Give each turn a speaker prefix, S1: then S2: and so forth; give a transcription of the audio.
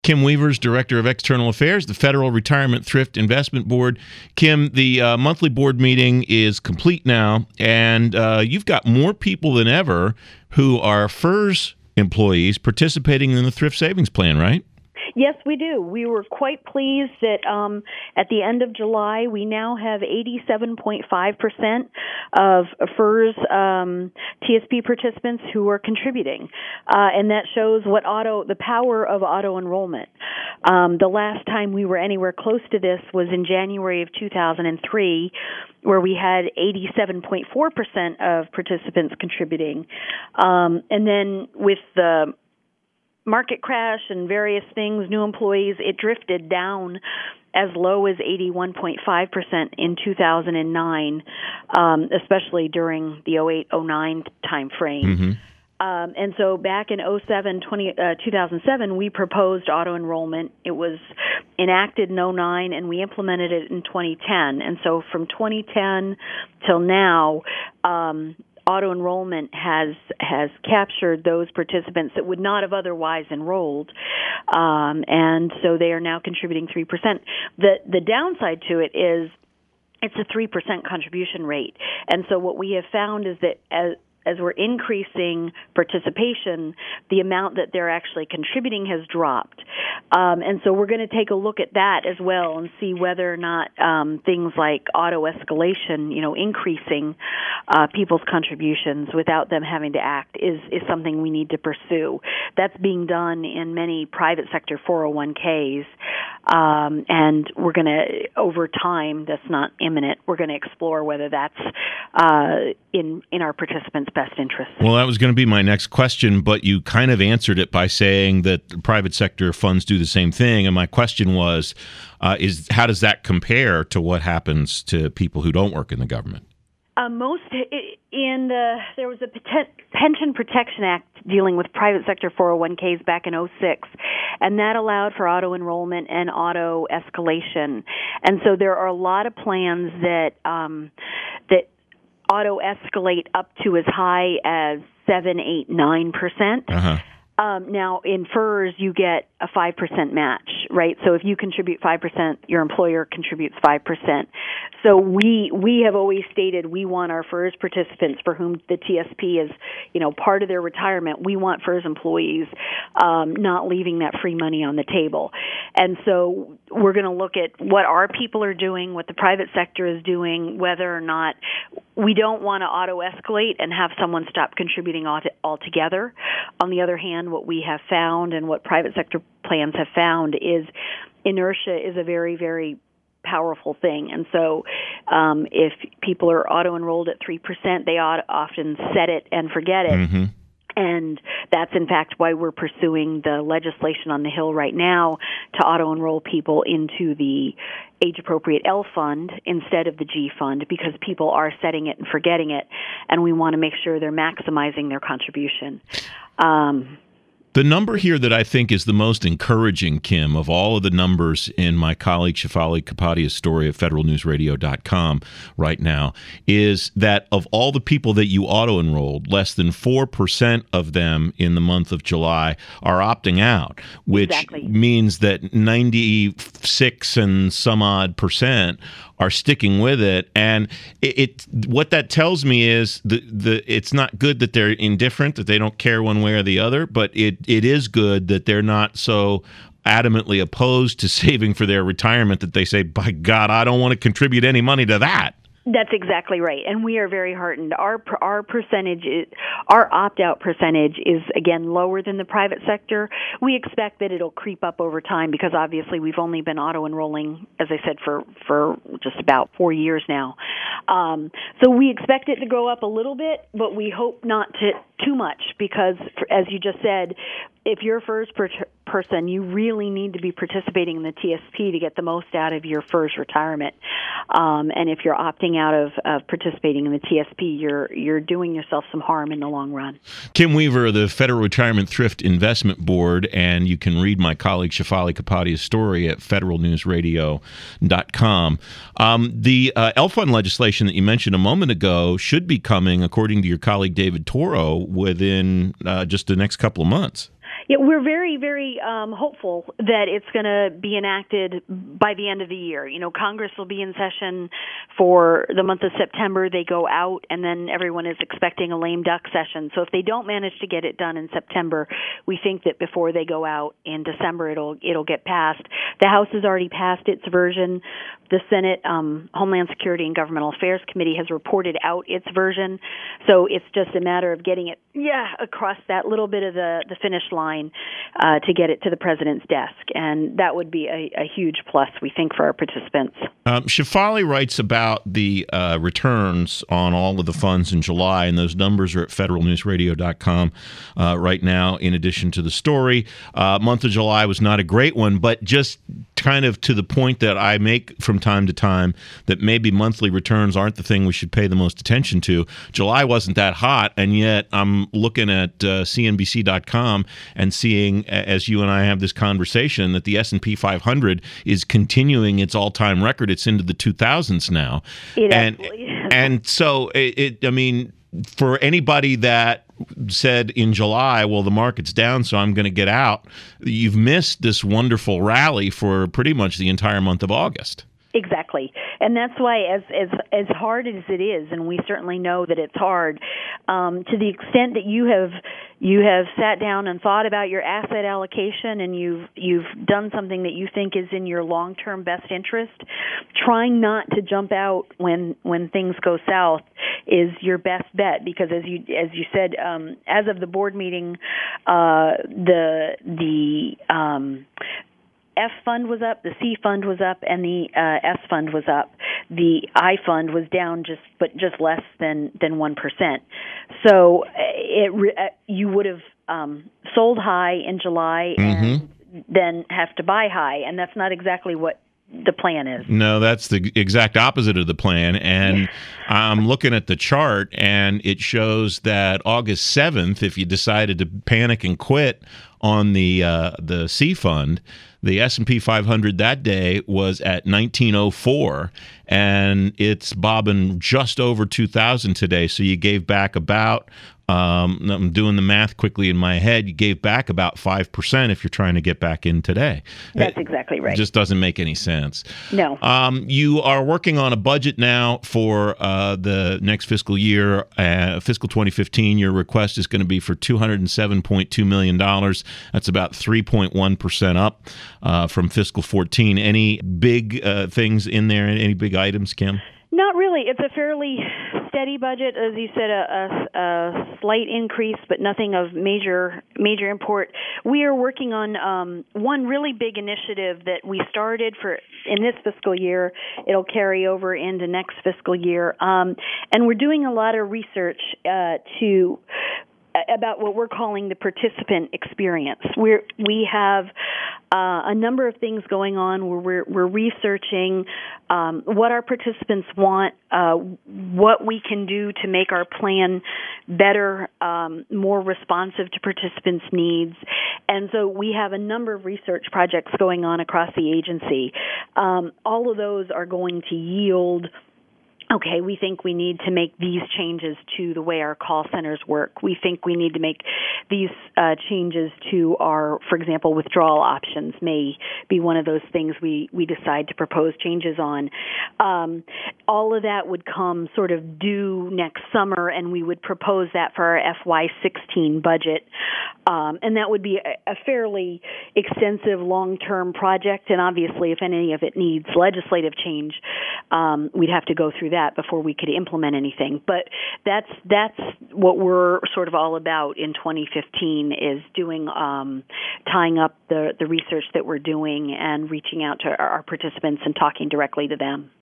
S1: Kim Weaver's Director of External Affairs, the Federal Retirement Thrift Investment Board. Kim, the monthly board meeting is complete now, and you've got more people than ever who are FERS employees participating in the Thrift Savings Plan, right?
S2: Yes, we do. We were quite pleased that at the end of July, we now have 87.5% of FERS TSP participants who are contributing, and that shows the power of auto enrollment. The last time we were anywhere close to this was in January of 2003, where we had 87.4% of participants contributing, and then with the market crash and various things, new employees, it drifted down as low as 81.5% in 2009, especially during the 08-09 time frame.
S1: Mm-hmm.
S2: And so back in 2007, we proposed auto enrollment. It was enacted in 09, and we implemented it in 2010. And so from 2010 till now, auto enrollment has captured those participants that would not have otherwise enrolled, and so they are now contributing 3%. The downside to it is it's a 3% contribution rate, and so what we have found is that as we're increasing participation, the amount that they're actually contributing has dropped. And so we're going to take a look at that as well and see whether or not things like auto escalation, increasing people's contributions without them having to act is something we need to pursue. That's being done in many private sector 401ks. And we're going to, over time, that's not imminent, we're going to explore whether that's in our participants' best interest.
S1: Well, that was going to be my next question, but you kind of answered it by saying that private sector funds do the same thing. And my question was, how does that compare to what happens to people who don't work in the government? There was a Pension Protection Act dealing with private sector 401ks back in 2006, and that allowed for auto enrollment and auto escalation. And so there are a lot of plans that auto escalate up to as high as 7, 8, 9%. Uh-huh. Now, in FERS, you get a 5% match, right? So if you contribute 5%, your employer contributes 5%. So we have always stated we want our FERS participants for whom the TSP is, part of their retirement. We want FERS employees not leaving that free money on the table. And so we're going to look at what our people are doing, what the private sector is doing, whether or not we don't want to auto-escalate and have someone stop contributing altogether. On the other hand, what we have found and what private sector plans have found is inertia is a very, very powerful thing. And so if people are auto-enrolled at 3%, they often set it and forget it. Mm-hmm. And that's, in fact, why we're pursuing the legislation on the Hill right now to auto-enroll people into the age-appropriate L fund instead of the G fund, because people are setting it and forgetting it, and we want to make sure they're maximizing their contribution. The number here that I think is the most encouraging, Kim, of all of the numbers in my colleague Shefali Kapadia's story at federalnewsradio.com right now, is that of all the people that you auto-enrolled, less than 4% of them in the month of July are opting out, which means that 96 and some odd percent are sticking with it. And what that tells me is it's not good that they're indifferent, that they don't care one way or the other, but it is good that they're not so adamantly opposed to saving for their retirement that they say, by God, I don't want to contribute any money to that.
S2: That's exactly right, and we are very heartened. Our percentage, our opt-out percentage is, again, lower than the private sector. We expect that it'll creep up over time because, obviously, we've only been auto-enrolling, as I said, for just about 4 years now. So we expect it to go up a little bit, but we hope not to too much because, as you just said, if you're a FERS person, you really need to be participating in the TSP to get the most out of your FERS retirement. And if you're opting out of participating in the TSP, you're doing yourself some harm in the long run.
S1: Kim Weaver of the Federal Retirement Thrift Investment Board, and you can read my colleague Shefali Kapadia's story at federalnewsradio.com. The L Fund legislation that you mentioned a moment ago should be coming, according to your colleague David Toro, within just the next couple of months. Yeah, we're very, very hopeful that it's going to be enacted by the end of the year. You know, Congress will be in session for the month of September. They go out, and then everyone is expecting a lame duck session. So if they don't manage to get it done in September, we think that before they go out in December, it'll get passed. The House has already passed its version. The Senate Homeland Security and Governmental Affairs Committee has reported out its version. So it's just a matter of getting it, across that little bit of the finish line to get it to the president's desk. And that would be a huge plus, we think, for our participants.
S3: Shefali writes about the returns on all of the funds in July, and those numbers are at federalnewsradio.com right now, in addition to the story. Month of July was not a great one, but just kind of to the point that I make from time to time, that maybe monthly returns aren't the thing we should pay the most attention to. July wasn't that hot, and yet I'm looking at CNBC.com and seeing, as you and I have this conversation, that the S&P 500 is continuing its all-time record. It's into the 2000s now. And so, I mean, for anybody that said in July, well, the market's down, so I'm going to get out, you've missed this wonderful rally for pretty much the entire month of August.
S1: Exactly. And that's why, as hard as it is, and we certainly know that it's hard, to the extent that you have sat down and thought about your asset allocation, and you've done something that you think is in your long-term best interest, trying not to jump out when things go south is your best bet, because as you said, as of the board meeting, the F fund was up, the C fund was up, and the S fund was up. The I fund was down just less than 1%. So you would have sold high in July and then have to buy high, and that's not exactly what the plan is.
S3: No, that's the exact opposite of the plan. And I'm looking at the chart, and it shows that August 7th, if you decided to panic and quit on the C fund, the S&P 500 that day was at 1904, and it's bobbing just over 2,000 today. So you gave back about, I'm doing the math quickly in my head, you gave back about 5% if you're trying to get back in today.
S1: That's exactly right.
S3: It just doesn't make any sense.
S1: No.
S3: You are working on a budget now for the next fiscal year, fiscal 2015. Your request is going to be for $207.2 million. That's about 3.1% up from fiscal 14. Any big things in there? Any big items, Kim?
S1: Not really. It's a fairly steady budget, as you said, a slight increase, but nothing of major import. We are working on one really big initiative that we started in this fiscal year. It'll carry over into next fiscal year, and we're doing a lot of research about what we're calling the participant experience. We have a number of things going on where we're researching what our participants want, what we can do to make our plan better, more responsive to participants' needs. And so we have a number of research projects going on across the agency. All of those are going to yield, okay, we think we need to make these changes to the way our call centers work. We think we need to make these changes to our, for example, withdrawal options may be one of those things we decide to propose changes on. All of that would come sort of due next summer, and we would propose that for our FY16 budget. And that would be a fairly extensive long-term project, and obviously if any of it needs legislative change, we'd have to go through that before we could implement anything. But that's what we're sort of all about in 2015, is doing tying up the research that we're doing and reaching out to our participants and talking directly to them.